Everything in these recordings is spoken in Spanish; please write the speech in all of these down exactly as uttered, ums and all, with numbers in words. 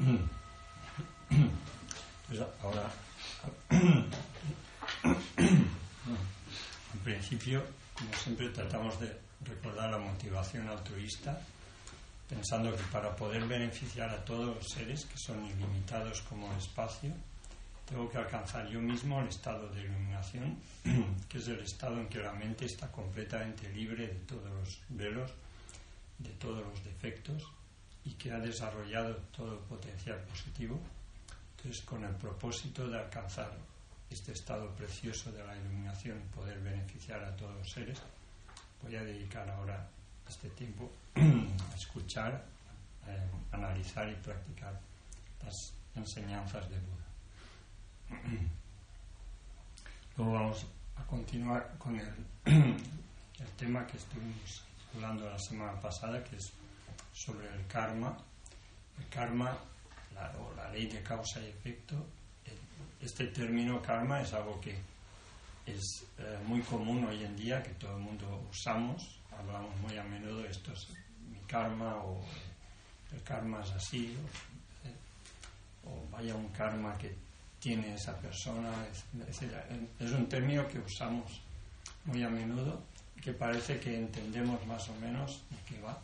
Pues ahora, en principio, como siempre, tratamos de recordar la motivación altruista, pensando que para poder beneficiar a todos los seres, que son ilimitados como espacio, tengo que alcanzar yo mismo el estado de iluminación, que es el estado en que la mente está completamente libre de todos los velos, de todos los defectos, y que ha desarrollado todo el potencial positivo. Entonces, con el propósito de alcanzar este estado precioso de la iluminación y poder beneficiar a todos los seres, voy a dedicar ahora este tiempo a escuchar, eh, analizar y practicar las enseñanzas de Buda. Luego vamos a continuar con el, el tema que estuvimos hablando la semana pasada, que es sobre el karma. El karma, la, o la ley de causa y efecto. Este término karma es algo que es eh, muy común hoy en día, que todo el mundo usamos. Hablamos muy a menudo, esto es mi karma, o el karma es así, o, eh, o vaya un karma que tiene esa persona, etcétera. Es un término que usamos muy a menudo, que parece que entendemos más o menos de qué va,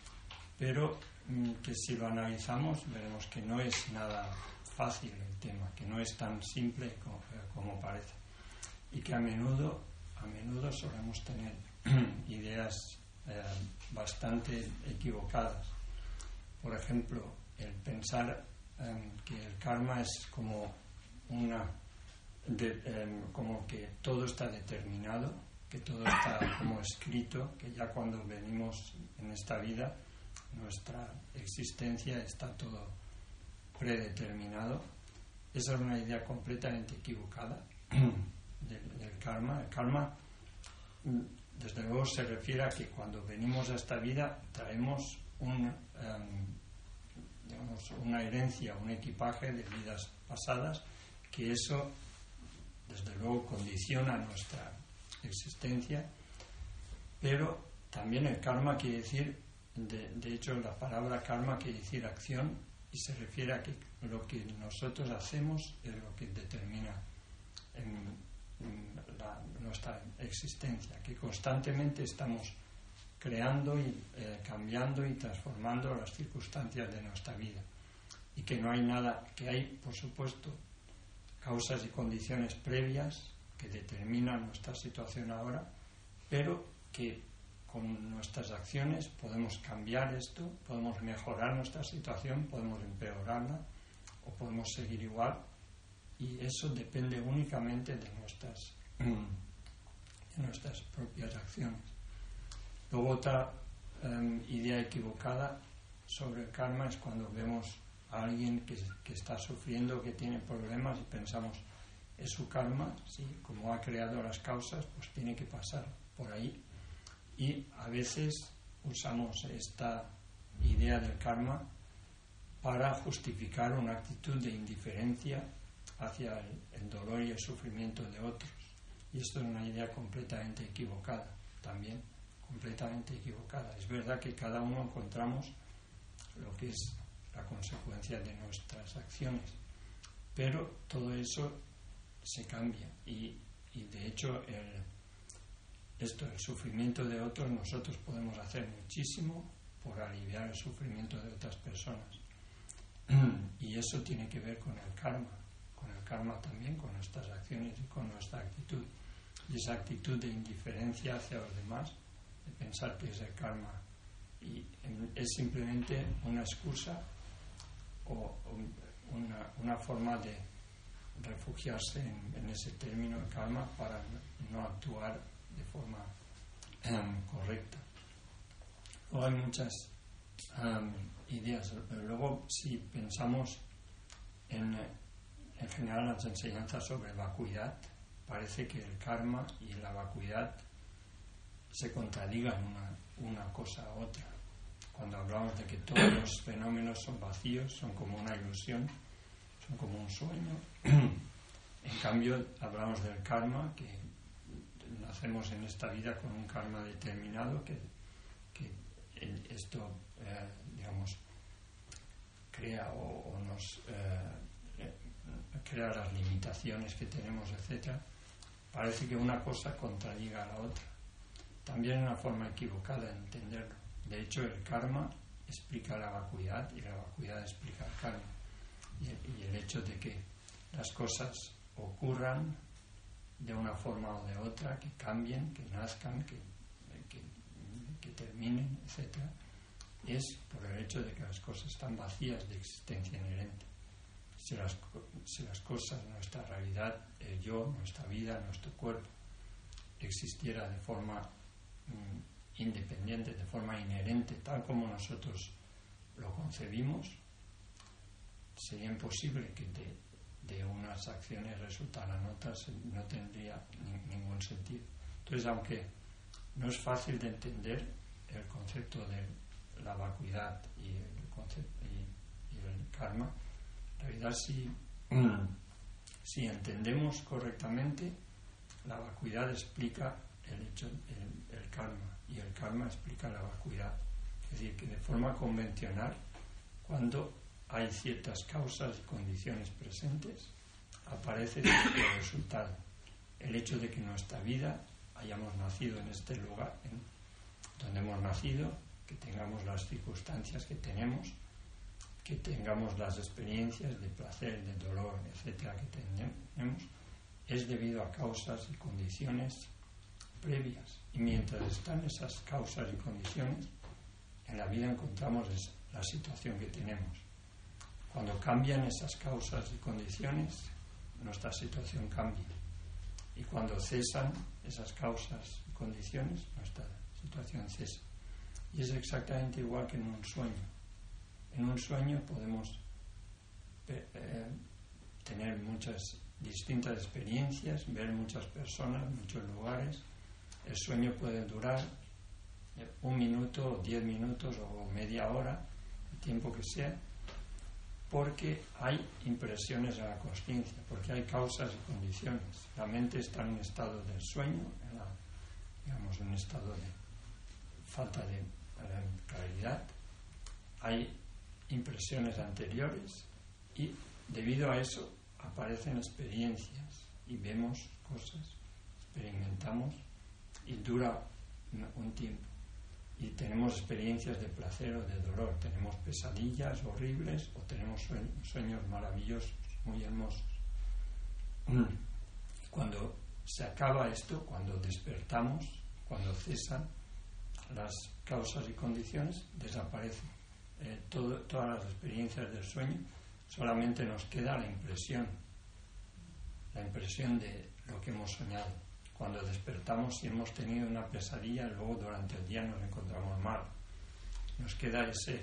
pero mmm, que si lo analizamos veremos que no es nada fácil el tema, que no es tan simple como, como parece, y que a menudo, a menudo solemos tener ideas eh, bastante equivocadas. Por ejemplo, el pensar eh, que el karma es como una de, eh, como que todo está determinado, que todo está como escrito, que ya cuando venimos en esta vida, nuestra existencia está todo predeterminado. Esa es una idea completamente equivocada del, del karma. El karma, desde luego, se refiere a que cuando venimos a esta vida traemos un, um, digamos, una herencia, un equipaje de vidas pasadas, que eso, desde luego, condiciona nuestra existencia, pero también el karma quiere decir, de, de hecho, la palabra karma quiere decir acción, y se refiere a que lo que nosotros hacemos es lo que determina en, en la, nuestra existencia, que constantemente estamos creando y eh, cambiando y transformando las circunstancias de nuestra vida, y que no hay nada, que hay, por supuesto, causas y condiciones previas que determinan nuestra situación ahora, pero que con nuestras acciones podemos cambiar esto, podemos mejorar nuestra situación, podemos empeorarla o podemos seguir igual, y eso depende únicamente de nuestras, de nuestras propias acciones. Luego, otra um, idea equivocada sobre el karma es cuando vemos a alguien que, que está sufriendo, que tiene problemas, y pensamos, es su karma, ¿sí? Como ha creado las causas, pues tiene que pasar por ahí. Y a veces usamos esta idea del karma para justificar una actitud de indiferencia hacia el, el dolor y el sufrimiento de otros. Y esto es una idea completamente equivocada, también completamente equivocada. Es verdad que cada uno encontramos lo que es la consecuencia de nuestras acciones, pero todo eso se cambia, y, y de hecho el, esto, el sufrimiento de otros, nosotros podemos hacer muchísimo por aliviar el sufrimiento de otras personas, y eso tiene que ver con el karma, con el karma también, con nuestras acciones y con nuestra actitud, y esa actitud de indiferencia hacia los demás, de pensar que es el karma, y es simplemente una excusa o una, una forma de refugiarse en, en ese término de karma para no actuar de forma um, correcta. Luego hay muchas um, ideas. Luego, si pensamos en, en general las enseñanzas sobre vacuidad, parece que el karma y la vacuidad se contradigan una, una cosa a otra. Cuando hablamos de que todos los fenómenos son vacíos, son como una ilusión, son como un sueño. En cambio, hablamos del karma, que nacemos en esta vida con un karma determinado, que, que esto, eh, digamos, crea o, o nos eh, crea las limitaciones que tenemos, etcétera, parece que una cosa contradiga a la otra. También es una forma equivocada de entenderlo. De hecho, el karma explica la vacuidad y la vacuidad explica el karma. Y, y el hecho de que las cosas ocurran de una forma o de otra, que cambien, que nazcan, que, que, que terminen, etcétera, es por el hecho de que las cosas están vacías de existencia inherente. Si las, si las cosas, nuestra realidad, el yo, nuestra vida, nuestro cuerpo, existiera de forma mm, independiente, de forma inherente, tal como nosotros lo concebimos, sería imposible que de, de unas acciones resultaran otras, no tendría ni, ningún sentido. Entonces, aunque no es fácil de entender el concepto de la vacuidad y el, concepto, y, y el karma, en realidad si, si entendemos correctamente, la vacuidad explica el hecho, el, el karma, y el karma explica la vacuidad. Es decir, que de forma convencional, cuando hay ciertas causas y condiciones presentes, aparece el resultado. El hecho de que en nuestra vida hayamos nacido en este lugar, en donde hemos nacido, que tengamos las circunstancias que tenemos, que tengamos las experiencias de placer, de dolor, etcétera, que tenemos, es debido a causas y condiciones previas. Y mientras están esas causas y condiciones, en la vida encontramos la situación que tenemos. Cuando cambian esas causas y condiciones, nuestra situación cambia. Y cuando cesan esas causas y condiciones, nuestra situación cesa. Y es exactamente igual que en un sueño. En un sueño podemos eh, eh, tener muchas distintas experiencias, ver muchas personas, muchos lugares. El sueño puede durar eh, un minuto, o diez minutos, o media hora, el tiempo que sea, porque hay impresiones en la consciencia, porque hay causas y condiciones. La mente está en un estado del sueño, en la, digamos, en un estado de falta de eh, claridad. Hay impresiones anteriores y debido a eso aparecen experiencias y vemos cosas, experimentamos y dura un tiempo. Y tenemos experiencias de placer o de dolor, tenemos pesadillas horribles o tenemos sueños maravillosos, muy hermosos. Cuando se acaba esto, cuando despertamos, cuando cesan las causas y condiciones, desaparecen eh, todo, todas las experiencias del sueño, solamente nos queda la impresión, la impresión de lo que hemos soñado. Cuando despertamos, si hemos tenido una pesadilla, luego durante el día nos encontramos mal. Nos queda ese,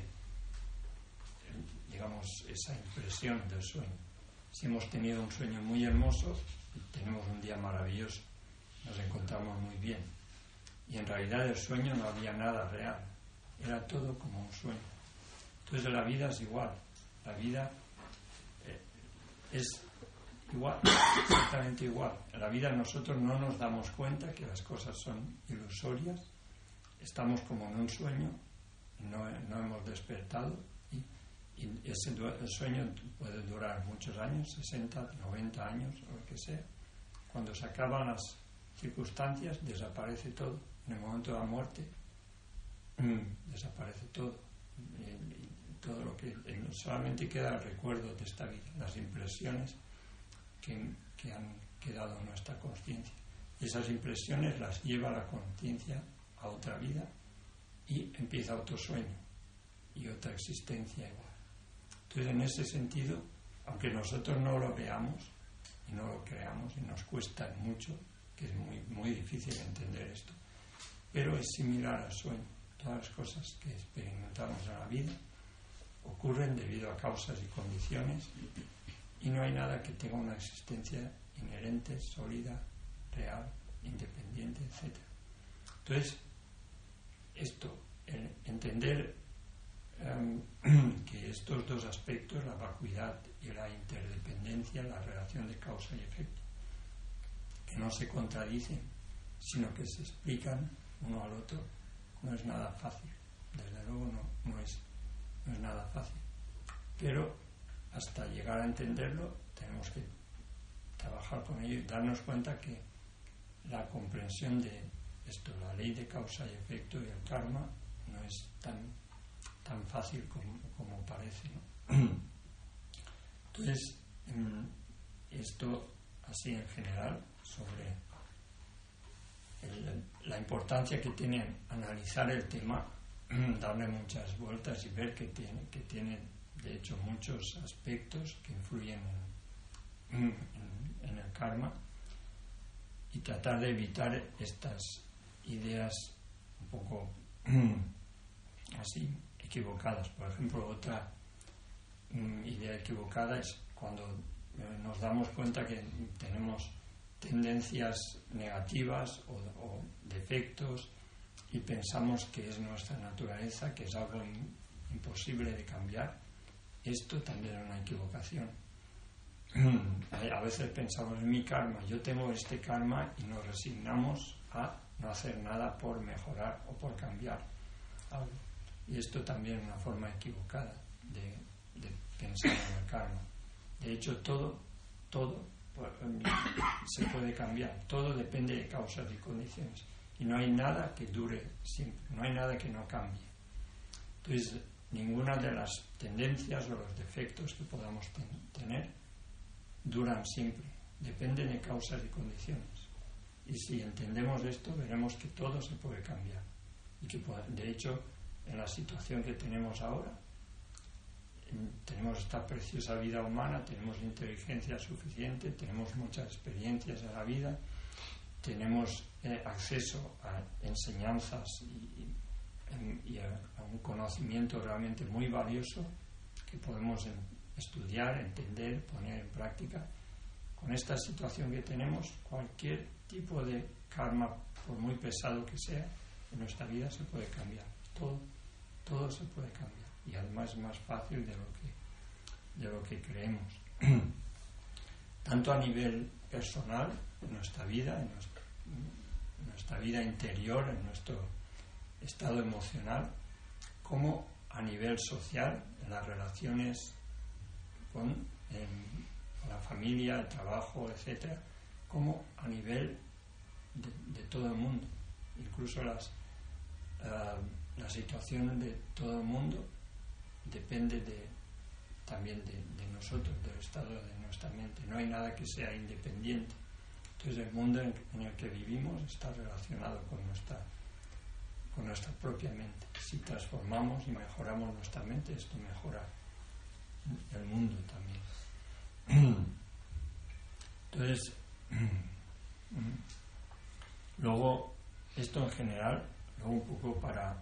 digamos, esa impresión del sueño. Si hemos tenido un sueño muy hermoso, tenemos un día maravilloso, nos encontramos muy bien. Y en realidad el sueño no había nada real, era todo como un sueño. Entonces la vida es igual, la vida eh, es igual, exactamente igual. En la vida nosotros no nos damos cuenta que las cosas son ilusorias, estamos como en un sueño, no, no hemos despertado y, y ese el sueño puede durar muchos años, sesenta, noventa años o lo que sea. Cuando se acaban las circunstancias desaparece todo. En el momento de la muerte mm, desaparece todo. Y, y todo lo que solamente queda el recuerdo de esta vida, las impresiones Que, que han quedado en nuestra conciencia. Esas impresiones las lleva la conciencia a otra vida y empieza otro sueño y otra existencia igual. Entonces, en ese sentido, aunque nosotros no lo veamos y no lo creamos y nos cuesta mucho, que es muy, muy difícil entender esto, pero es similar al sueño. Todas las cosas que experimentamos en la vida ocurren debido a causas y condiciones y no hay nada que tenga una existencia inherente, sólida, real, independiente, etcétera. Entonces, esto, el entender um, que estos dos aspectos, la vacuidad y la interdependencia, la relación de causa y efecto, que no se contradicen, sino que se explican uno al otro, no es nada fácil. Desde luego no, no, es, no es nada fácil. pero hasta llegar a entenderlo tenemos que trabajar con ello y darnos cuenta que la comprensión de esto, la ley de causa y efecto y el karma, no es tan, tan fácil como, como parece, ¿no? Entonces, esto así en general sobre el, la importancia que tiene analizar el tema, darle muchas vueltas y ver que tiene, que tiene de hecho muchos aspectos que influyen en, en, en el karma, y tratar de evitar estas ideas un poco así equivocadas. Por ejemplo, otra um, idea equivocada es cuando eh, nos damos cuenta que tenemos tendencias negativas o, o defectos y pensamos que es nuestra naturaleza, que es algo in, imposible de cambiar. Esto también es una equivocación. A veces pensamos en mi karma, yo tengo este karma, y nos resignamos a no hacer nada por mejorar o por cambiar algo. Y esto también es una forma equivocada de, de pensar en el karma. De hecho, todo, todo se puede cambiar, todo depende de causas y condiciones. Y no hay nada que dure siempre, no hay nada que no cambie. Entonces, ninguna de las tendencias o los defectos que podamos ten- tener duran siempre, dependen de causas y condiciones. Y si entendemos esto, veremos que todo se puede cambiar. Y que, de hecho, en la situación que tenemos ahora, tenemos esta preciosa vida humana, tenemos inteligencia suficiente, tenemos muchas experiencias en la vida, tenemos eh, acceso a enseñanzas y, y, y a, a un conocimiento realmente muy valioso que podemos en, estudiar, entender, poner en práctica. Con esta situación que tenemos, cualquier tipo de karma, por muy pesado que sea, en nuestra vida se puede cambiar. Todo, todo se puede cambiar. Y además es más fácil de lo que, de lo que creemos. Tanto a nivel personal, en nuestra vida, en nuestra, en nuestra vida interior, en nuestro estado emocional, como a nivel social, en las relaciones con, en, con la familia, el trabajo, etcétera, como a nivel de, de todo el mundo. Incluso las, uh, la situación de todo el mundo depende de, también de, de nosotros, del estado de nuestra mente. No hay nada que sea independiente. Entonces el mundo en, en el que vivimos está relacionado con nuestra, con nuestra propia mente. Si transformamos y mejoramos nuestra mente, esto mejora el mundo también. Entonces, luego, esto en general, luego un poco para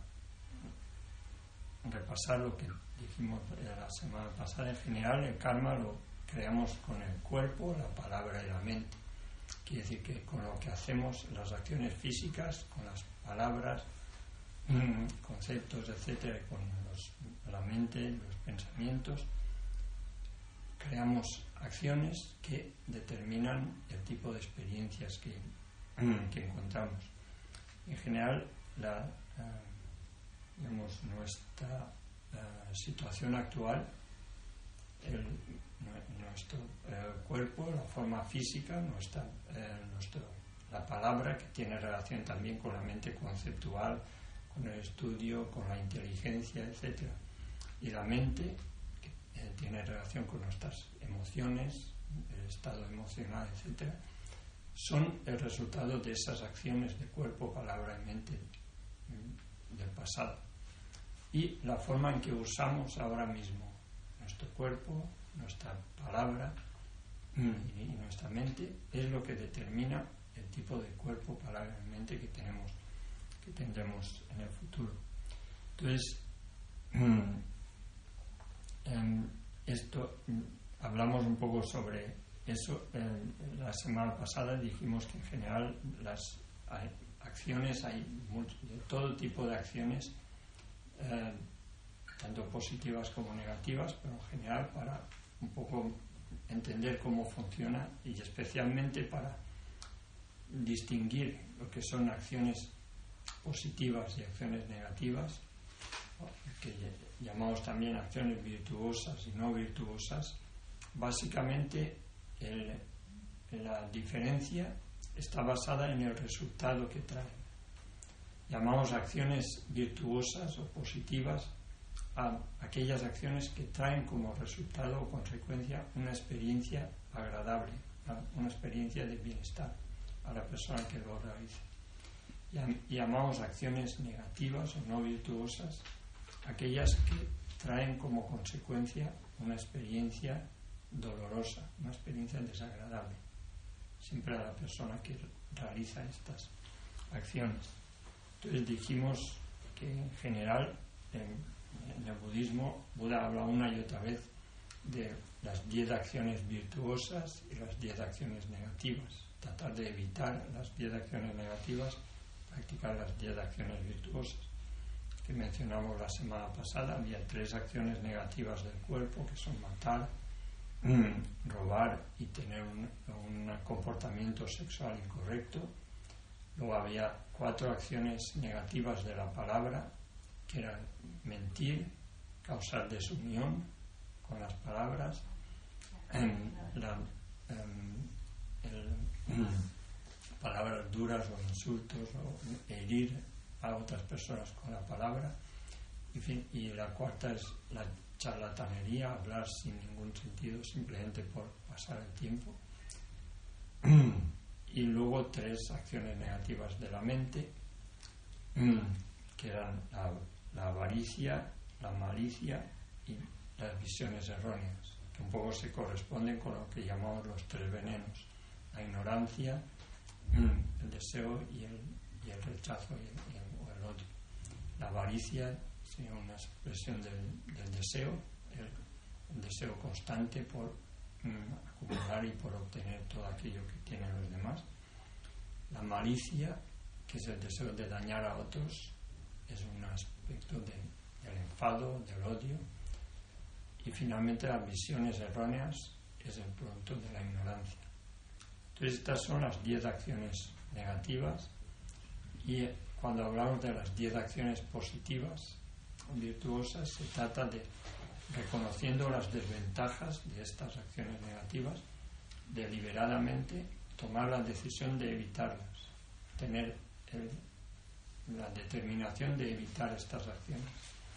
repasar lo que dijimos la semana pasada, en general el karma lo creamos con el cuerpo, la palabra y la mente. Quiere decir que con lo que hacemos, las acciones físicas, con las palabras, conceptos, etcétera, con los, la mente, los pensamientos, creamos acciones que determinan el tipo de experiencias que, que encontramos. En general, la, uh, digamos, nuestra uh, situación actual, el, nuestro uh, cuerpo, la forma física, nuestra, uh, nuestro, la palabra, que tiene relación también con la mente conceptual, con el estudio, con la inteligencia, etcétera. Y la mente, que eh, tiene relación con nuestras emociones, el estado emocional, etcétera, son el resultado de esas acciones de cuerpo, palabra y mente del pasado. Y la forma en que usamos ahora mismo nuestro cuerpo, nuestra palabra y, y nuestra mente es lo que determina el tipo de cuerpo, palabra y mente que tenemos, que tendremos en el futuro. Entonces, en esto hablamos un poco sobre eso. En la semana pasada dijimos que en general las hay acciones, hay mucho, de todo tipo de acciones, eh, tanto positivas como negativas, pero en general para un poco entender cómo funciona y especialmente para distinguir lo que son acciones positivas y acciones negativas. que llamamos también acciones virtuosas y no virtuosas, básicamente el, la diferencia está basada en el resultado que traen. Llamamos acciones virtuosas o positivas a aquellas acciones que traen como resultado o consecuencia una experiencia agradable, una experiencia de bienestar a la persona que lo realiza. Y llamamos acciones negativas o no virtuosas aquellas que traen como consecuencia una experiencia dolorosa, una experiencia desagradable, siempre a la persona que realiza estas acciones. Entonces dijimos que en general en, en el budismo Buda habla una y otra vez de las diez acciones virtuosas y las diez acciones negativas, tratar de evitar las diez acciones negativas, practicar las diez acciones virtuosas que mencionamos la semana pasada. Había tres acciones negativas del cuerpo, que son matar, mm, robar y tener un, un comportamiento sexual incorrecto. Luego había cuatro acciones negativas de la palabra, que eran mentir, causar desunión con las palabras, en la, en, el, palabras duras o insultos o herir a otras personas con la palabra. En fin, y la cuarta es la charlatanería, hablar sin ningún sentido, simplemente por pasar el tiempo. Y luego tres acciones negativas de la mente, que eran la, la avaricia, la malicia y las visiones erróneas, que un poco se corresponden con lo que llamamos los tres venenos: la ignorancia, el deseo y el, y el rechazo y el, y el, o el odio. La avaricia sería una expresión del, del deseo, el, el deseo constante por mm, acumular y por obtener todo aquello que tienen los demás. La malicia, que es el deseo de dañar a otros, es un aspecto de, del enfado, del odio. Y finalmente las visiones erróneas es el producto de la ignorancia. Entonces estas son las diez acciones negativas, y cuando hablamos de las diez acciones positivas o virtuosas, se trata de, reconociendo las desventajas de estas acciones negativas, deliberadamente tomar la decisión de evitarlas, tener el, la determinación de evitar estas acciones.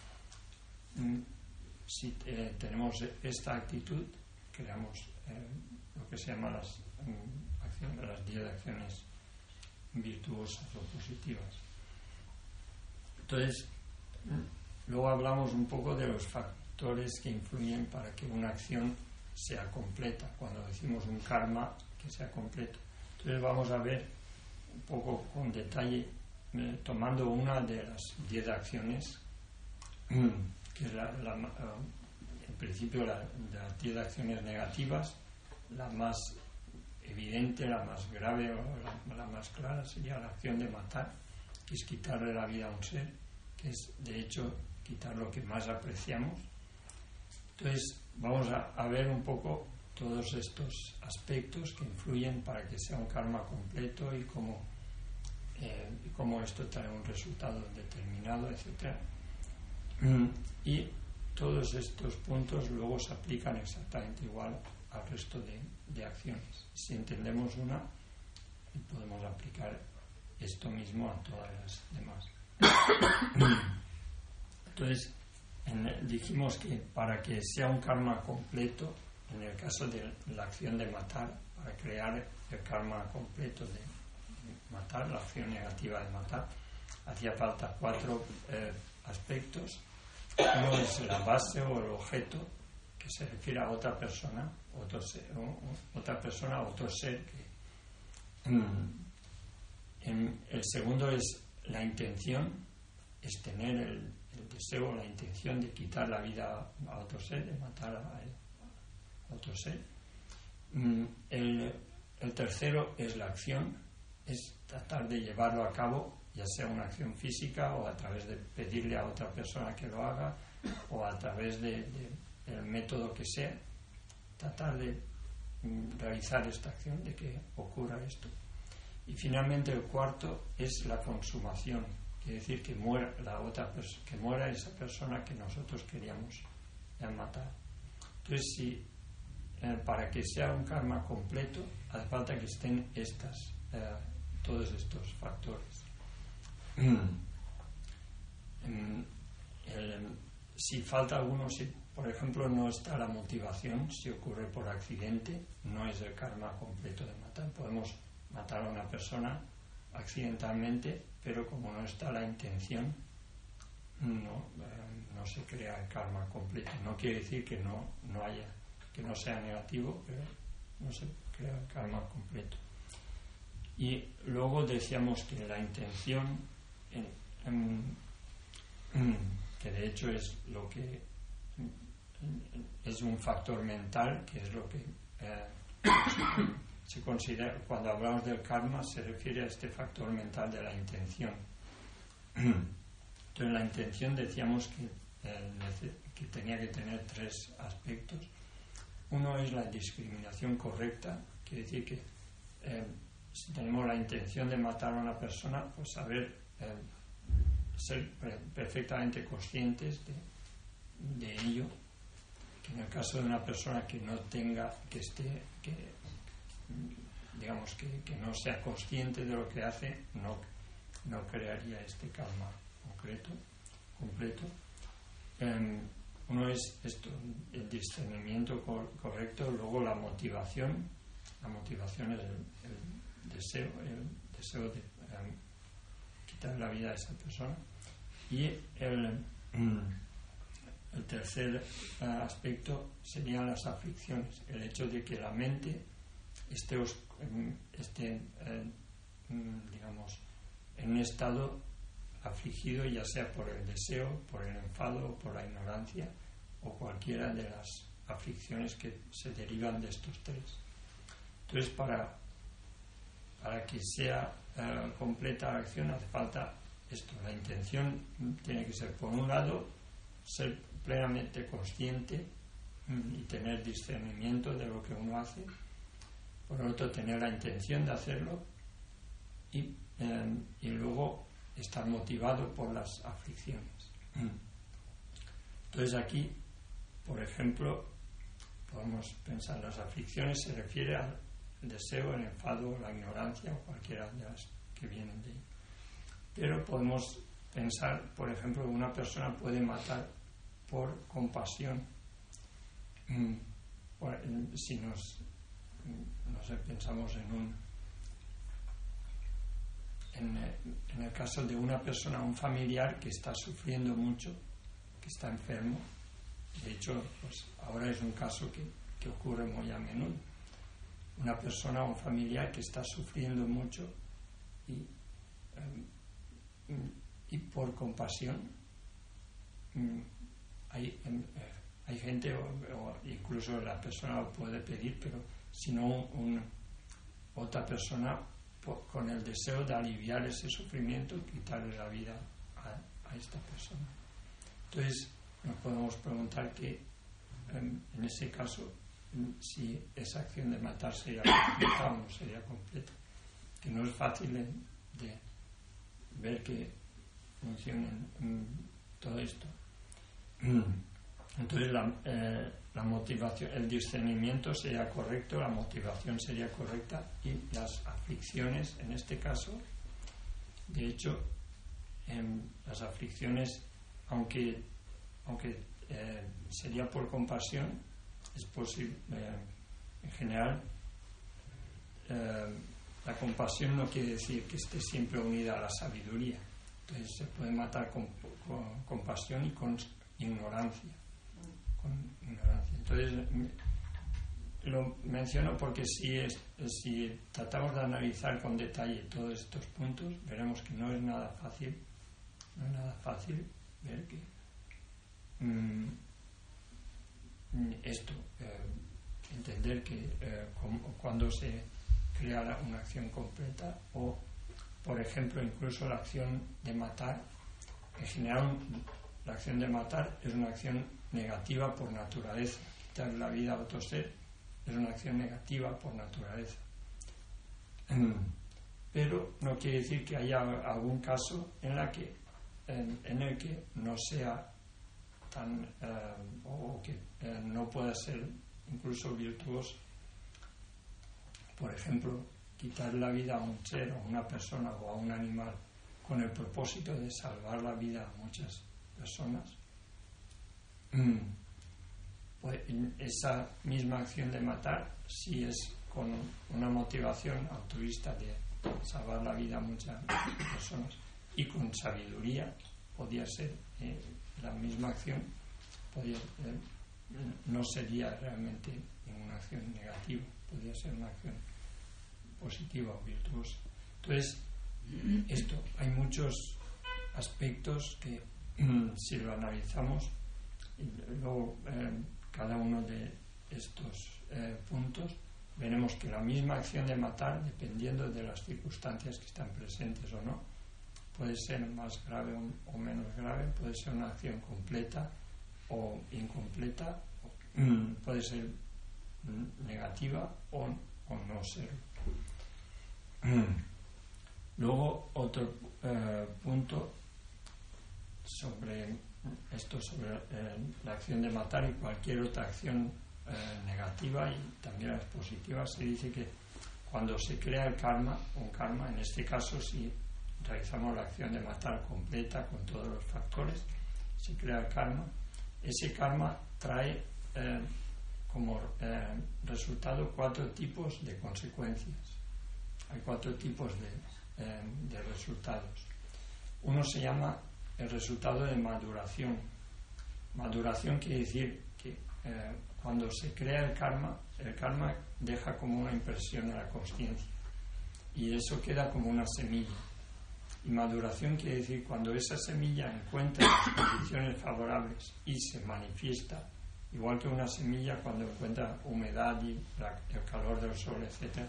Si eh, tenemos esta actitud, creamos eh, lo que se llama las acciones, las diez acciones virtuosas o positivas. Entonces, luego hablamos un poco de los factores que influyen para que una acción sea completa, cuando decimos un karma que sea completo. Entonces vamos a ver un poco con detalle, eh, tomando una de las diez acciones, que es la, la, en principio la, de las diez acciones negativas, la más evidente, la más grave o la, la más clara sería la acción de matar, que es quitarle la vida a un ser, que es de hecho quitar lo que más apreciamos. Entonces vamos a, a ver un poco todos estos aspectos que influyen para que sea un karma completo y cómo, eh, y cómo esto trae un resultado determinado, etcétera. Y todos estos puntos luego se aplican exactamente igual al resto de, de acciones. Si entendemos una, podemos aplicar esto mismo a todas las demás. Entonces, en, dijimos que para que sea un karma completo, en el caso de la acción de matar, para crear el karma completo de matar, la acción negativa de matar, hacía falta cuatro eh, aspectos. Uno es la base o el objeto, que se refiere a otra persona, otro ser, o, otra persona, otro ser. Que, mm, en, el segundo es la intención, es tener el, el deseo, la intención de quitar la vida a otro ser, de matar a, a otro ser. Mm, el, el tercero es la acción, es tratar de llevarlo a cabo, ya sea una acción física o a través de pedirle a otra persona que lo haga o a través de, de, del método que sea, tratar de mm, realizar esta acción, de que ocurra esto. Y finalmente el cuarto es la consumación, quiere decir que muera la otra pers- que muera esa persona que nosotros queríamos eh, matar. Entonces, si eh, para que sea un karma completo hace falta que estén estas eh, todos estos factores. El, si falta alguno, si por ejemplo no está la motivación, si ocurre por accidente, no es el karma completo de matar. Podemos matar a una persona accidentalmente, pero como no está la intención, no, eh, no se crea el karma completo. No quiere decir que no, no haya, que no sea negativo, pero no se crea el karma completo. Y luego decíamos que la intención, en, en, que de hecho es lo que es un factor mental, que es lo que eh, se considera, cuando hablamos del karma se refiere a este factor mental de la intención. Entonces la intención decíamos que, eh, que tenía que tener tres aspectos. Uno es la discriminación correcta, quiere decir que eh, si tenemos la intención de matar a una persona, pues saber eh, ser perfectamente conscientes de, de ello, que en el caso de una persona que no tenga, que esté, que digamos que, que no sea consciente de lo que hace, no, no crearía este karma concreto, completo. Um, uno es esto, el discernimiento cor- correcto, luego la motivación, la motivación es el, el deseo, el deseo de um, quitar la vida a esa persona, y el um, el tercer uh, aspecto serían las aflicciones, el hecho de que la mente esté, esté eh, digamos, en un estado afligido, ya sea por el deseo, por el enfado, por la ignorancia o cualquiera de las aflicciones que se derivan de estos tres. Entonces, para, para que sea eh, completa la acción hace falta esto, la intención tiene que ser, por un lado, ser plenamente consciente y tener discernimiento de lo que uno hace, por otro tener la intención de hacerlo y, eh, y luego estar motivado por las aflicciones. Entonces aquí, por ejemplo, podemos pensar, las aflicciones se refiere al deseo, el enfado, la ignorancia o cualquiera de las que vienen de ahí. Pero podemos pensar, por ejemplo, que una persona puede matar por compasión. Si nos, no sé, pensamos en un en, en el caso de una persona, un familiar que está sufriendo mucho, que está enfermo. De hecho, pues ahora es un caso que, que ocurre muy a menudo. Una persona o un familiar que está sufriendo mucho y, um, y por compasión um, hay, um, hay gente, o, o incluso la persona lo puede pedir, pero si no un, otra persona por, con el deseo de aliviar ese sufrimiento, quitarle la vida a, a esta persona. Entonces nos podemos preguntar que um, en ese caso si esa acción de matar sería completa o no sería completa, que no es fácil de, de ver que funcione um, todo esto. Entonces la, eh, la motivación, el discernimiento sería correcto, la motivación sería correcta y las aflicciones, en este caso, de hecho, en las aflicciones, aunque, aunque eh, sería por compasión, es posible, eh, en general, eh, la compasión no quiere decir que esté siempre unida a la sabiduría. Entonces se puede matar con, con compasión y con ignorancia. Con ignorancia. Entonces lo menciono porque si, es, si tratamos de analizar con detalle todos estos puntos, veremos que no es nada fácil, no es nada fácil ver que mmm, esto, eh, entender que eh, como, cuando se crea una acción completa o, por ejemplo, incluso la acción de matar, en general la acción de matar es una acción negativa por naturaleza. Quitar la vida a otro ser es una acción negativa por naturaleza. pero no quiere decir que haya algún caso en, la que, en, en el que no sea tan eh, o que eh, no pueda ser incluso virtuoso. Por ejemplo, quitar la vida a un ser, a una persona o a un animal con el propósito de salvar la vida a muchas personas, pues esa misma acción de matar, si es con una motivación altruista de salvar la vida a muchas personas y con sabiduría, podría ser eh, la misma acción, podría, eh, no sería realmente una acción negativa, podría ser una acción positiva o virtuosa. Entonces, esto, hay muchos aspectos que si lo analizamos y luego eh, cada uno de estos eh, puntos, veremos que la misma acción de matar, dependiendo de las circunstancias que están presentes o no, puede ser más grave o menos grave, puede ser una acción completa o incompleta, puede ser negativa o, o no ser. Luego otro eh, punto sobre esto, sobre eh, la acción de matar y cualquier otra acción eh, negativa y también las positivas. Se dice que cuando se crea el karma, un karma, en este caso si realizamos la acción de matar completa con todos los factores, se crea el karma, ese karma trae eh, como eh, resultado cuatro tipos de consecuencias. Hay cuatro tipos de, eh, de resultados. Uno se llama el resultado de maduración. Maduración quiere decir que eh, cuando se crea el karma, el karma deja como una impresión en la consciencia y eso queda como una semilla. Y maduración quiere decir cuando esa semilla encuentra condiciones favorables y se manifiesta, igual que una semilla cuando encuentra humedad y la, el calor del sol, etcétera,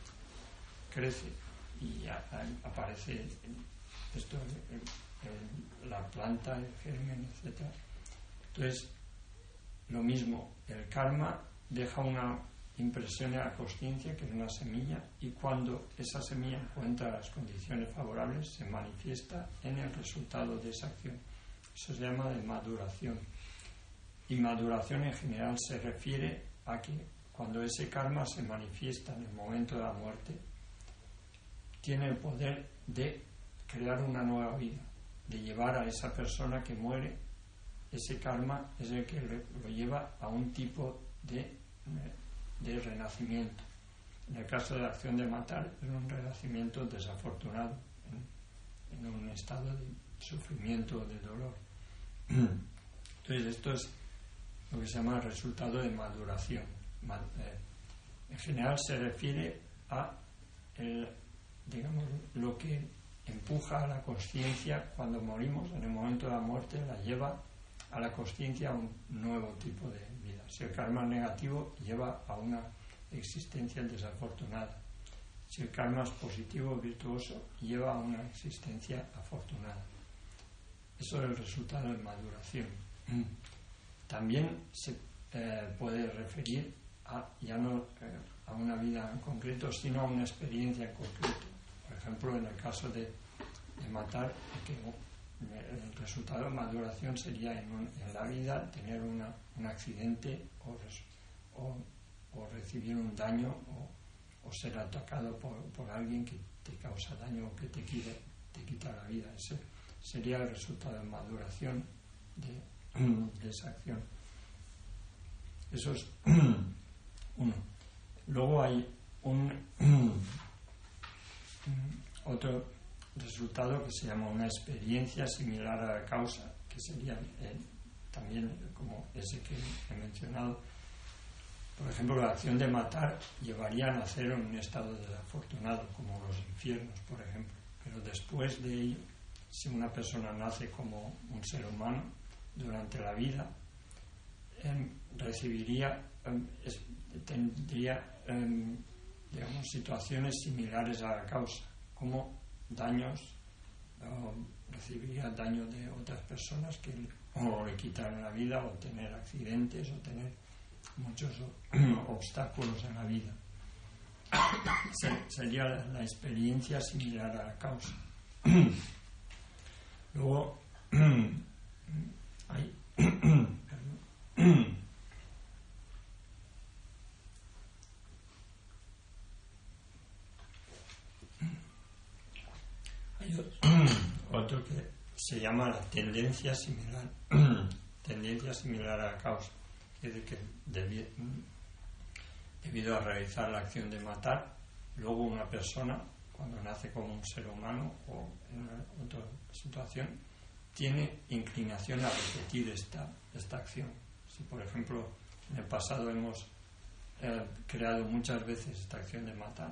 crece y a, a, aparece esto, el, el, la planta, el germen, etcétera. Entonces, lo mismo, el karma deja una impresión en la consciencia, que es una semilla, y cuando esa semilla encuentra las condiciones favorables, se manifiesta en el resultado de esa acción. Eso se llama de maduración. Y maduración en general se refiere a que cuando ese karma se manifiesta en el momento de la muerte, tiene el poder de crear una nueva vida, de llevar a esa persona que muere. Ese karma es el que lo lleva a un tipo de, de renacimiento. En el caso de la acción de matar, es un renacimiento desafortunado, en, en un estado de sufrimiento, de dolor. Entonces, esto es lo que se llama el resultado de maduración. En general se refiere a el, digamos, lo que empuja a la consciencia cuando morimos, en el momento de la muerte, la lleva a la consciencia a un nuevo tipo de vida. Si el karma es negativo, lleva a una existencia desafortunada. Si el karma es positivo, virtuoso, lleva a una existencia afortunada. Eso es el resultado de maduración. También se eh, puede referir a, ya no eh, a una vida en concreto, sino a una experiencia en concreto. Por ejemplo, en el caso de, de matar, que el resultado de maduración sería en, un, en la vida tener una, un accidente o, res, o, o recibir un daño o, o ser atacado por, por alguien que te causa daño o que te, quite, te quita la vida. Ese sería el resultado de maduración de, de esa acción. Eso es uno. Luego hay un otro resultado que se llama una experiencia similar a la causa, que sería eh, también como ese que he mencionado. Por ejemplo, la acción de matar llevaría a nacer en un estado desafortunado, como los infiernos, por ejemplo. Pero después de ello, si una persona nace como un ser humano durante la vida, eh, recibiría, eh, es, tendría eh, digamos, situaciones similares a la causa, como daños, o recibiría daño de otras personas que o le quitan la vida, o tener accidentes, o tener muchos obstáculos en la vida. sería la, la experiencia similar a la causa. Luego hay otro que se llama la tendencia similar tendencia similar a la causa, es decir, que debido, debido a realizar la acción de matar, luego una persona, cuando nace como un ser humano o en una, otra situación, tiene inclinación a repetir esta, esta acción. Si, por ejemplo, en el pasado hemos eh, creado muchas veces esta acción de matar,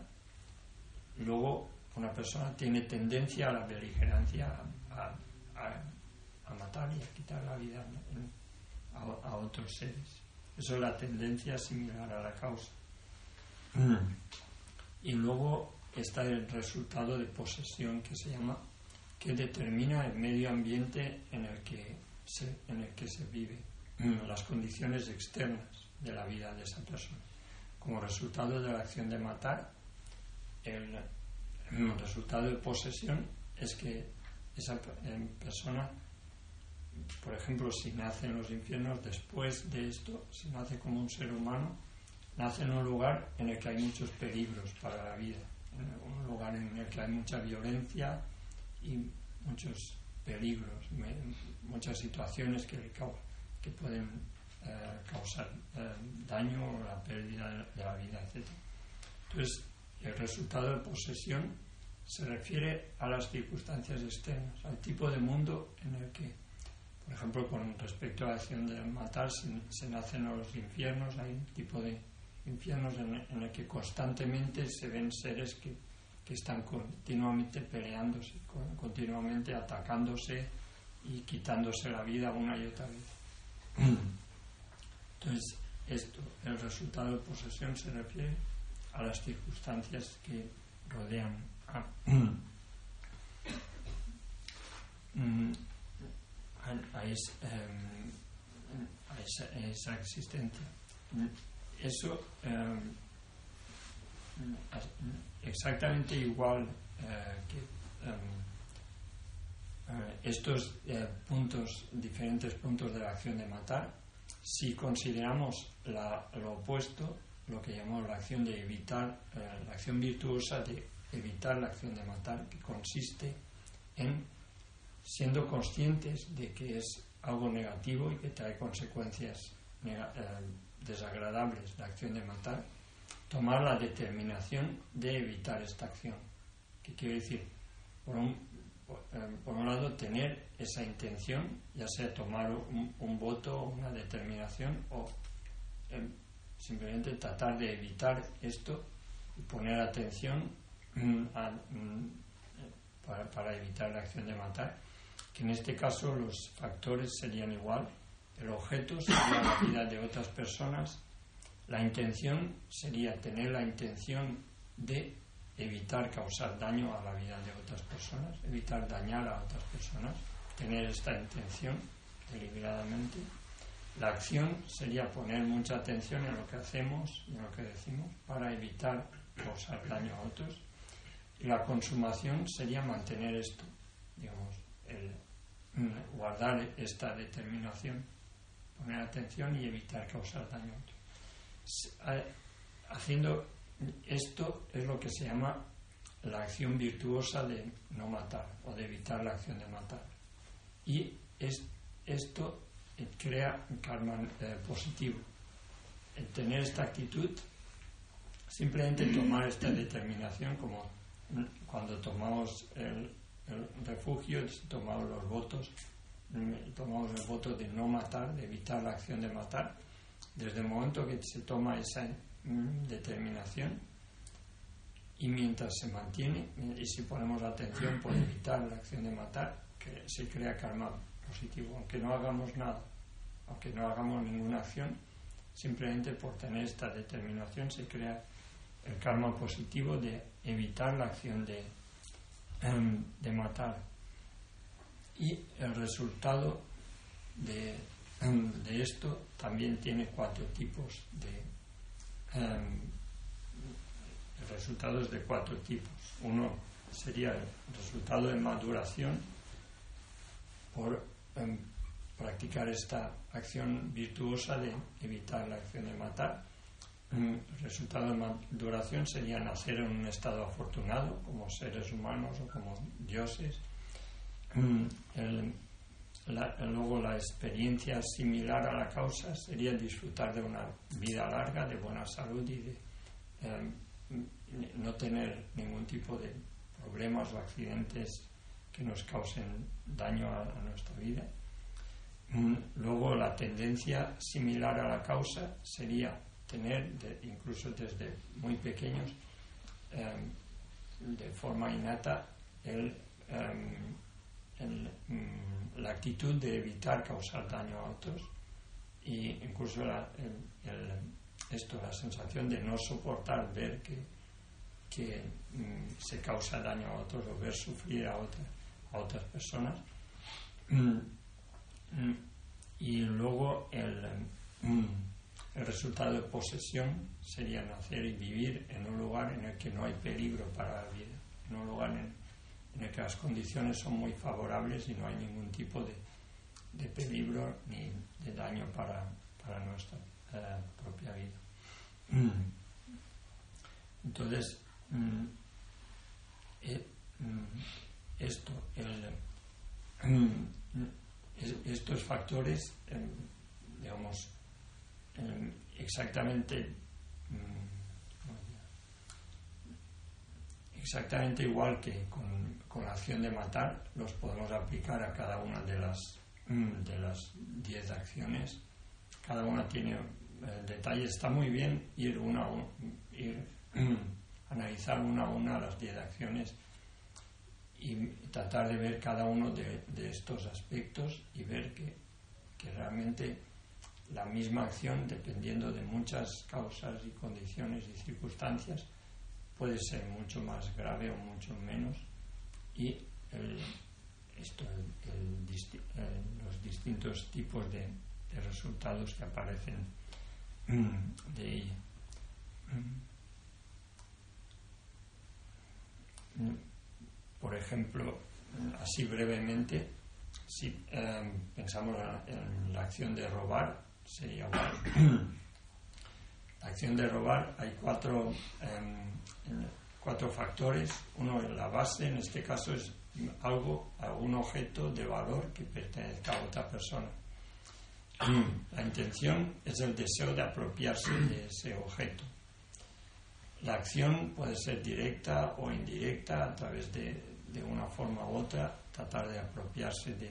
luego una persona tiene tendencia a la beligerancia, a, a, a matar y a quitar la vida a, a otros seres. Eso es la tendencia similar a la causa. Mm. Y luego está el resultado de posesión, que se llama, que determina el medio ambiente en el que se, en el que se vive, mm. las condiciones externas de la vida de esa persona. Como resultado de la acción de matar, el El resultado de posesión es que esa persona, por ejemplo, si nace en los infiernos, después de esto, si nace como un ser humano, nace en un lugar en el que hay muchos peligros para la vida, en un lugar en el que hay mucha violencia y muchos peligros, muchas situaciones que, que pueden eh, causar eh, daño o la pérdida de la vida, etcétera. Entonces, el resultado de posesión se refiere a las circunstancias externas, al tipo de mundo en el que, por ejemplo, con respecto a la acción de matar, se, se nacen en los infiernos. Hay un tipo de infiernos en, en el que constantemente se ven seres que, que están continuamente peleándose, continuamente atacándose y quitándose la vida una y otra vez. Entonces, esto, el resultado de posesión se refiere a las circunstancias que rodean a, a, es, a, esa, a esa existencia. Eso eh, exactamente igual eh, que eh, eh, estos eh, puntos, diferentes puntos de la acción de matar, si consideramos la, lo opuesto, lo que llamamos la acción de evitar, eh, la acción virtuosa de evitar la acción de matar, que consiste en, siendo conscientes de que es algo negativo y que trae consecuencias neg- eh, desagradables la acción de matar, tomar la determinación de evitar esta acción. ¿Qué quiere decir? Por un, por, eh, por un lado, tener esa intención, ya sea tomar un, un voto, una determinación, o eh, simplemente tratar de evitar esto y poner atención mm, a, mm, para, para evitar la acción de matar, que en este caso los factores serían igual. El objeto sería la vida de otras personas, la intención sería tener la intención de evitar causar daño a la vida de otras personas, evitar dañar a otras personas, tener esta intención deliberadamente. La acción sería poner mucha atención en lo que hacemos y en lo que decimos para evitar causar daño a otros. Y la consumación sería mantener esto, digamos, el guardar esta determinación, poner atención y evitar causar daño a otros. Haciendo esto es lo que se llama la acción virtuosa de no matar o de evitar la acción de matar. Y es, esto crea un karma eh, positivo. El tener esta actitud, simplemente tomar esta determinación, como cuando tomamos el, el refugio, tomamos los votos, tomamos el voto de no matar, de evitar la acción de matar. Desde el momento que se toma esa mm, determinación, y mientras se mantiene, y si ponemos atención por evitar la acción de matar, que se crea karma positivo, aunque no hagamos nada, aunque no hagamos ninguna acción, simplemente por tener esta determinación se crea el karma positivo de evitar la acción de, um, de matar. Y el resultado de, um, de esto también tiene cuatro tipos de, um, el resultado es de cuatro tipos. Uno sería el resultado de maduración por eh, practicar esta acción virtuosa de evitar la acción de matar. El resultado de maduración sería nacer en un estado afortunado como seres humanos o como dioses. El, la, luego la experiencia similar a la causa sería disfrutar de una vida larga, de buena salud y de eh, no tener ningún tipo de problemas o accidentes que nos causen daño a, a nuestra vida. Luego la tendencia similar a la causa sería tener, de, incluso desde muy pequeños, eh, de forma innata, el, eh, el, mm, la actitud de evitar causar daño a otros, y incluso la, el, el, esto, la sensación de no soportar ver que, que mm, se causa daño a otros o ver sufrir a, otra, a otras personas. Mm, mm, y luego el... Mm, El resultado de posesión sería nacer y vivir en un lugar en el que no hay peligro para la vida, en un lugar en, en el que las condiciones son muy favorables y no hay ningún tipo de, de peligro ni de daño para, para nuestra eh, propia vida. Entonces, eh, esto, el, estos factores, eh, digamos, exactamente exactamente igual que con, con la acción de matar, los podemos aplicar a cada una de las de las diez acciones. Cada una tiene el detalle. Está muy bien ir una ir analizar una a una las diez acciones y tratar de ver cada uno de, de estos aspectos y ver que, que realmente la misma acción, dependiendo de muchas causas y condiciones y circunstancias, puede ser mucho más grave o mucho menos, y el, esto, el, el, disti, el, los distintos tipos de, de resultados que aparecen de ella. Por ejemplo, así brevemente, si eh, pensamos en la acción de robar, sería bueno. La acción de robar, hay cuatro, eh, cuatro factores. Uno en la base, en este caso es algo, algún objeto de valor que pertenezca a otra persona. La intención es el deseo de apropiarse de ese objeto. La acción puede ser directa o indirecta, a través de, de una forma u otra, tratar de apropiarse de,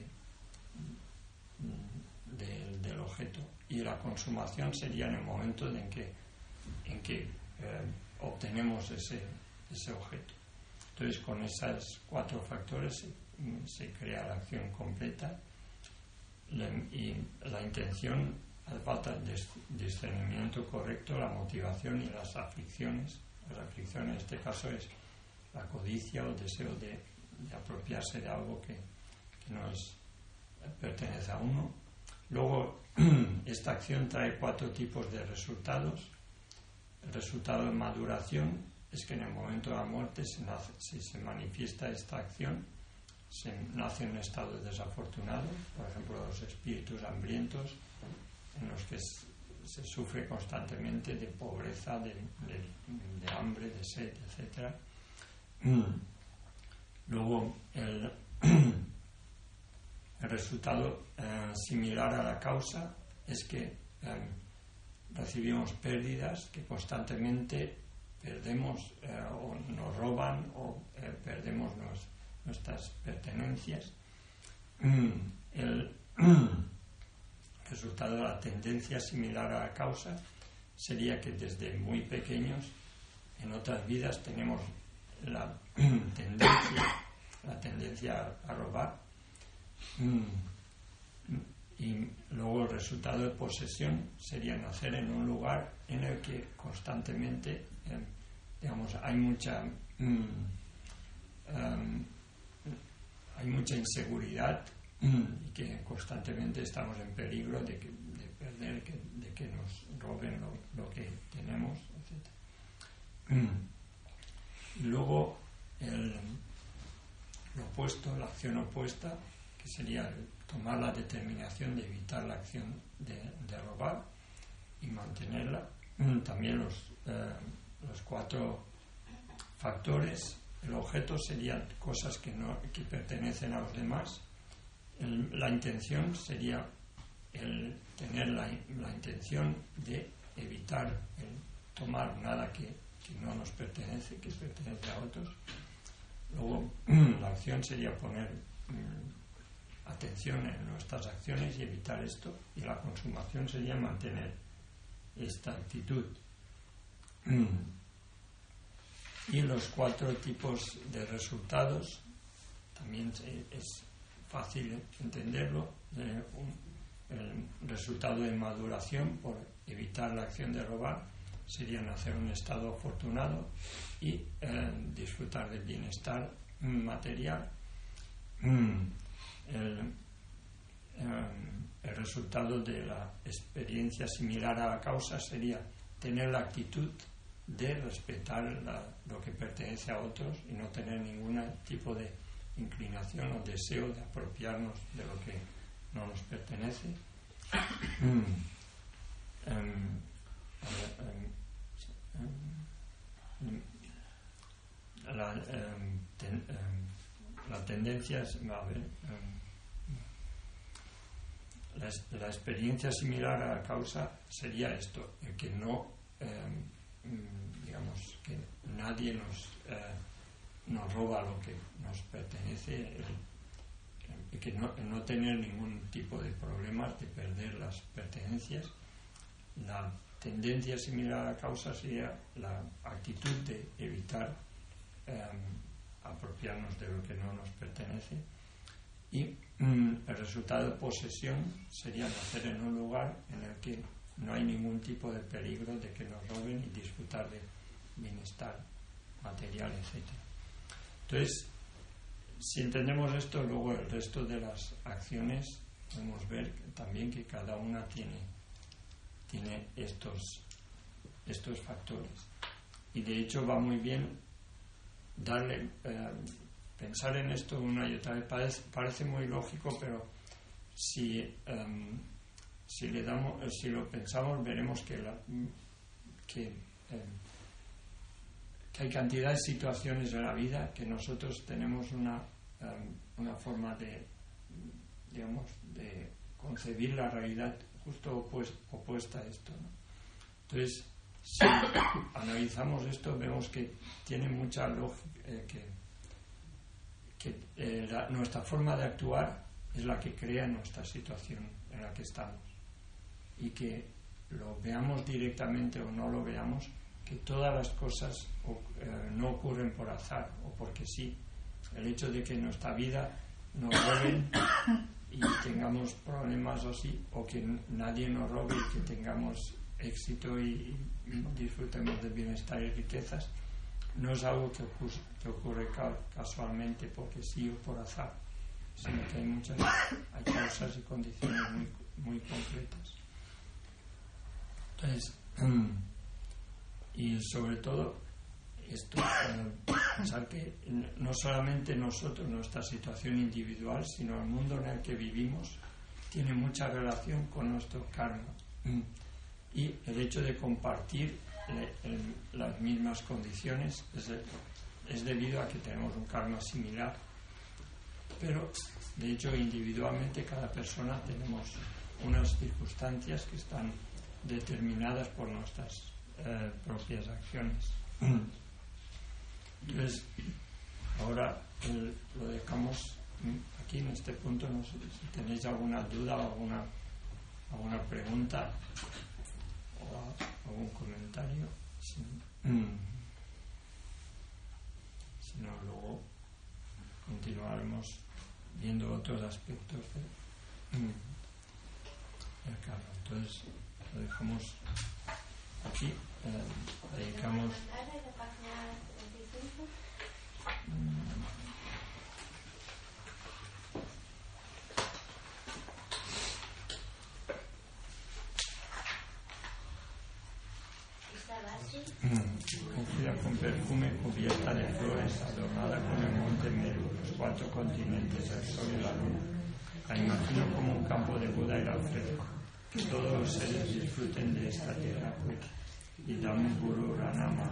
de, del objeto. Y la consumación sería en el momento en que, en que eh, obtenemos ese, ese objeto. Entonces, con esos cuatro factores se, se crea la acción completa. La, y la intención, hace falta el discernimiento correcto, la motivación y las aflicciones. Las aflicciones en este caso es la codicia o el deseo de, de apropiarse de algo que, que no es, pertenece a uno. Luego, esta acción trae cuatro tipos de resultados. El resultado de maduración es que en el momento de la muerte se nace, si se manifiesta esta acción, se nace en un estado desafortunado, por ejemplo los espíritus hambrientos, en los que se, se sufre constantemente de pobreza, de, de, de hambre, de sed, etcétera. Luego el, el resultado eh, similar a la causa es que eh, recibimos pérdidas, que constantemente perdemos eh, o nos roban o eh, perdemos nos, nuestras pertenencias. El resultado de la tendencia similar a la causa sería que desde muy pequeños en otras vidas tenemos la tendencia la tendencia a robar, y luego el resultado de posesión sería nacer en un lugar en el que constantemente eh, digamos hay mucha um, um, hay mucha inseguridad y que constantemente estamos en peligro de, que, de perder, que, de que nos roben lo, lo que tenemos, etcétera. Y luego el, lo opuesto, la acción opuesta, que sería el tomar la determinación de evitar la acción de, de robar y mantenerla. También los, eh, los cuatro factores. El objeto serían cosas que, no, que pertenecen a los demás. El, la intención sería el tener la, la intención de evitar el tomar nada que, que no nos pertenece, que pertenece a otros. Luego, la acción sería poner mm, atención en nuestras acciones y evitar esto. Y la consumación sería mantener esta actitud. Y los cuatro tipos de resultados, también es fácil entenderlo. El resultado de maduración por evitar la acción de robar sería nacer un estado afortunado y eh, disfrutar del bienestar material. El, eh, el resultado de la experiencia similar a la causa sería tener la actitud de respetar la, lo que pertenece a otros y no tener ningún tipo de inclinación o deseo de apropiarnos de lo que no nos pertenece. um, um, um, la, um, ten, um, la tendencia es, a ver, um, la, la experiencia similar a la causa sería esto, el que no um, digamos que nadie nos eh, nos roba lo que nos pertenece, el, el, que no, no tener ningún tipo de problemas de perder las pertenencias. La tendencia similar a la causa sería la actitud de evitar eh, apropiarnos de lo que no nos pertenece. Y mm, el resultado de posesión sería nacer en un lugar en el que no hay ningún tipo de peligro de que nos roben y disfrutar de bienestar material, etcétera. Entonces, si entendemos esto, luego el resto de las acciones podemos ver también que cada una tiene, tiene estos, estos factores. Y de hecho va muy bien darle, eh, pensar en esto una y otra vez. Parece, parece muy lógico, pero si, um, si, le damos, si lo pensamos, veremos que, la, que eh, que hay cantidad de situaciones en la vida que nosotros tenemos una, um, una forma de, digamos, de concebir la realidad justo opues, opuesta a esto, ¿no? Entonces, si analizamos esto, vemos que tiene mucha lógica, eh, que, que eh, la, nuestra forma de actuar es la que crea nuestra situación en la que estamos. Y que lo veamos directamente o no lo veamos, que todas las cosas eh, no ocurren por azar o porque sí. El hecho de que en nuestra vida nos roben y tengamos problemas o así, o que nadie nos robe y que tengamos éxito y, y disfrutemos de bienestar y riquezas, no es algo que ocurre, que ocurre casualmente porque sí o por azar, sino que hay muchas hay causas y condiciones muy, muy concretas. Entonces, y sobre todo esto, eh, pensar que no solamente nosotros, nuestra situación individual, sino el mundo en el que vivimos tiene mucha relación con nuestro karma. Y el hecho de compartir le, el, las mismas condiciones es, es debido a que tenemos un karma similar. Pero, de hecho, individualmente cada persona tenemos unas circunstancias que están determinadas por nuestras Eh, propias acciones. Entonces, ahora el, lo dejamos aquí en este punto. No sé si tenéis alguna duda o alguna, alguna pregunta o algún comentario. Si, si no, luego continuaremos viendo otros aspectos del de karma. Entonces, lo dejamos aquí, eh, dedicamos mm. con perfume cubierta de flores, adornada con el monte Meru, los cuatro continentes, el sol y la luna. La imagino como un campo de Buda y la ofrezco. Que todos los seres disfruten de esta tierra, pues. Y dame un guru ranama.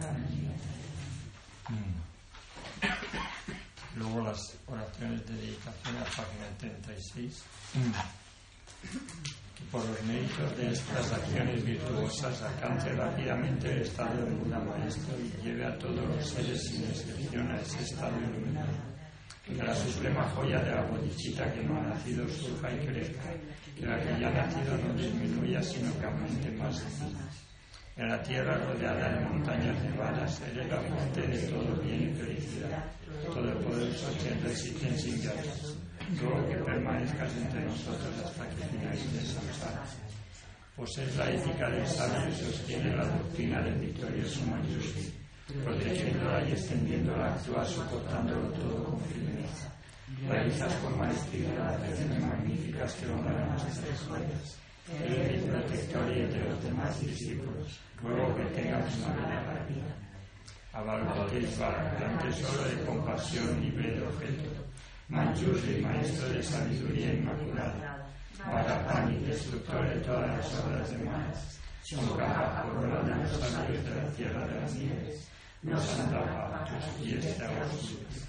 Mm. Luego las oraciones de dedicación a página treinta y seis. Mm. Que por los méritos de estas acciones virtuosas alcance rápidamente el estado de Buda Maestro y lleve a todos los seres sin excepción a ese estado iluminado. Que la suprema joya de la bodhisattva que no ha nacido surja y crezca. Que la que ya ha nacido no disminuya, sino que aumente más. En la tierra rodeada de montañas nevadas, eres la fuente de todo bien y felicidad. Todo el poder social resiste sin guerras. Ruego que permanezcas entre nosotros hasta que finalice el samsara. Posees la ética del sabio y sostiene la doctrina del victorioso Mayushi. Protegiéndola y extendiéndola, actúa soportándolo todo con firmeza. Realizas con maestría las acciones magníficas que honran a nuestras glorias. Eres mi protector y entre los demás discípulos. Ruego que tengas una buena vida. Avalokitesvara, gran tesoro de compasión libre de objeto. Manjushri, maestro de sabiduría inmaculada. Vajrapani, destructor de todas las obras de malas. Shankara, corona de los sabios de la tierra de las nieves. Los Sandapa, tus pies te hago súplicas.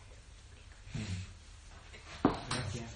Gracias.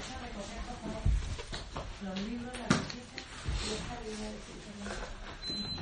Los libros, la receta y esta línea de